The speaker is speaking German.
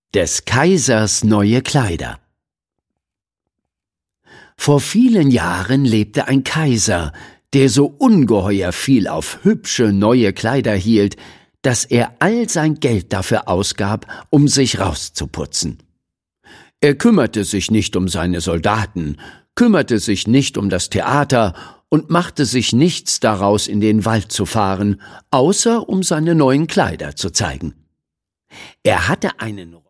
Des Kaisers neue Kleider. Vor vielen Jahren lebte ein Kaiser, der so ungeheuer viel auf hübsche neue Kleider hielt, dass er all sein Geld dafür ausgab, um sich rauszuputzen. Er kümmerte sich nicht um seine Soldaten, kümmerte sich nicht um das Theater und machte sich nichts daraus, in den Wald zu fahren, außer um seine neuen Kleider zu zeigen. Er hatte einen